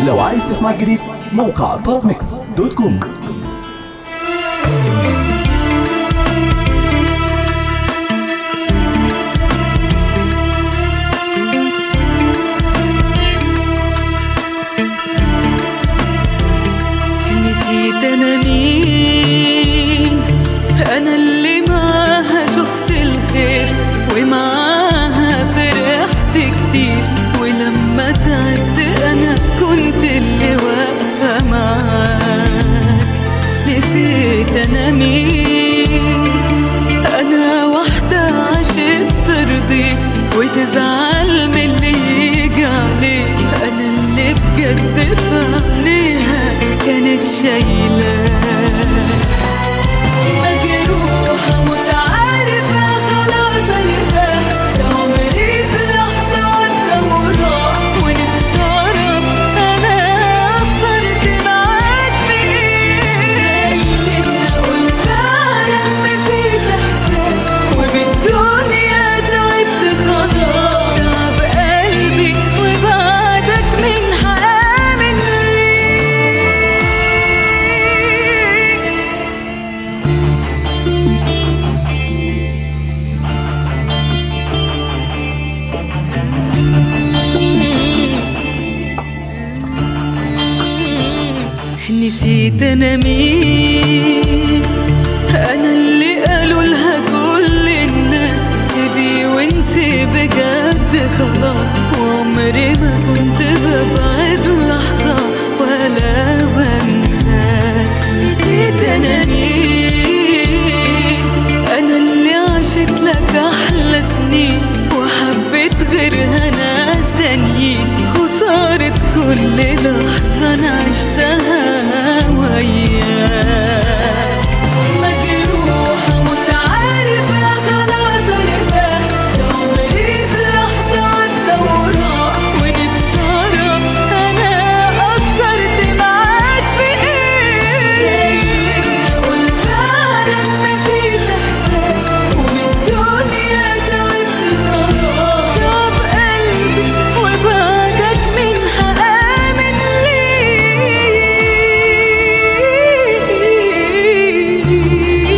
لو عايز تسمع جديد موقع طرب ميكس دوت كوم. نسيت أنا مين، أنا اللي معاها شفت الخير ومعاها فرحت كتير، ولما تعبت أنا كنت اللي واقفة معاك. نسيت أنا مين، أنا واحدة عشت ترضيك وتزعل من اللي يجي عليك، أنا اللي بجد في عينيها كانت شايلاك. مجروحة مش عارفة خلاص ارتاح، ده عمري في لحظة عدى وراح، ونفسي اعرف انا قصرت معاك في ايه. خليتني اقول فعلا مفيش احساس، وبالدنيا تعبت خلاص، تعب قلبي وبعدك من هآمن ليه. نسيت أنا مين، أنا اللي قالوا لها كل الناس سيبي وانسي بجد خلاص، وعمري ما كنت ببعد لحظة ولا بنساك. نسيت أنا مين، أنا اللي عشت لك أحلى سنين وحبيت غيرها ناس تانيين، خسارة كل لحظة أنا عشتها وياك. مجروحة مش عارفة خلاص ارتاح، ده عمري في لحظة عدى وراح، ونفسي اعرف أنا قصرت معاك في ايه. خليتني اقول فعلا مفيش احساس، وبالدنيا تعبت خلاص، تعب قلبي وبعدك من هآمن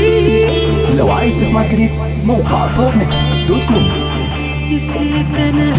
لو عايز تسمع جديد موقع طرب ميكس دوت كوم. نسيت أنا